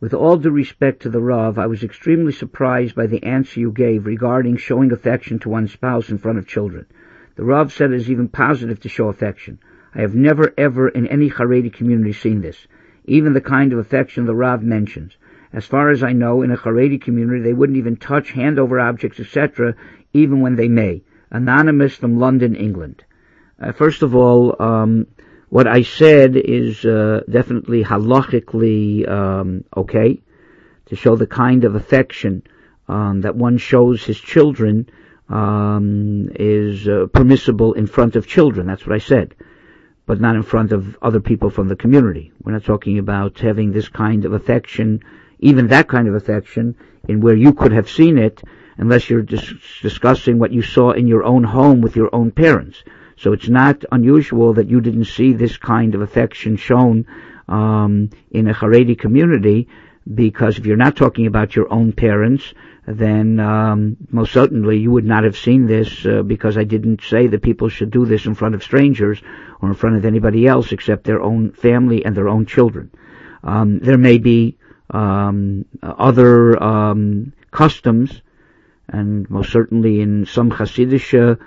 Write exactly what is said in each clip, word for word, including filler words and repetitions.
With all due respect to the Rav, I was extremely surprised by the answer you gave regarding showing affection to one's spouse in front of children. The Rav said it is even positive to show affection. I have never ever in any Haredi community seen this, even the kind of affection the Rav mentions. As far as I know, in a Haredi community they wouldn't even touch, hand over objects, et cetera, even when they may. Anonymous from London, England. Uh, first of all, um, what I said is uh, definitely halachically um, okay, to show the kind of affection um, that one shows his children um, is uh, permissible in front of children. That's what I said, but not in front of other people from the community. We're not talking about having this kind of affection, even that kind of affection, in where you could have seen it, unless you're dis- discussing what you saw in your own home with your own parents. So it's not unusual that you didn't see this kind of affection shown um, in a Haredi community, because if you're not talking about your own parents, then um, most certainly you would not have seen this, uh, because I didn't say that people should do this in front of strangers or in front of anybody else except their own family and their own children. Um, there may be um, other um, customs, and most certainly in some Hasidic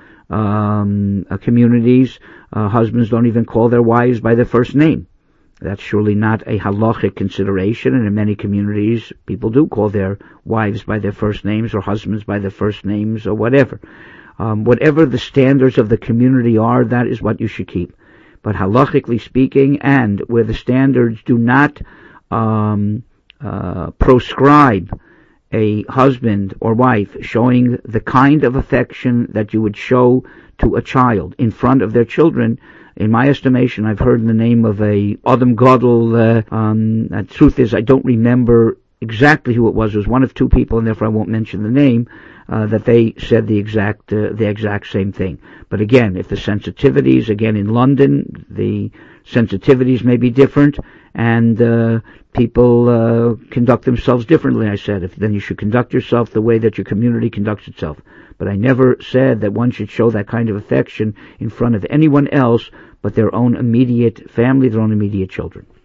um, uh, communities, uh, husbands don't even call their wives by their first name. That's surely not a halachic consideration, and in many communities people do call their wives by their first names or husbands by their first names or whatever. Um, whatever the standards of the community are, that is what you should keep. But halachically speaking, and where the standards do not um, uh, proscribe a husband or wife showing the kind of affection that you would show to a child in front of their children, in my estimation, I've heard the name of a Adam Godel. Uh, um, the truth is, I don't remember exactly who it was. It was one of two people, and therefore I won't mention the name. Uh, that they said the exact uh, the exact same thing. But again, if the sensitivities, again in London, the sensitivities may be different, and uh, people uh, conduct themselves differently. I said, if then you should conduct yourself the way that your community conducts itself. But I never said that one should show that kind of affection in front of anyone else but their own immediate family, their own immediate children.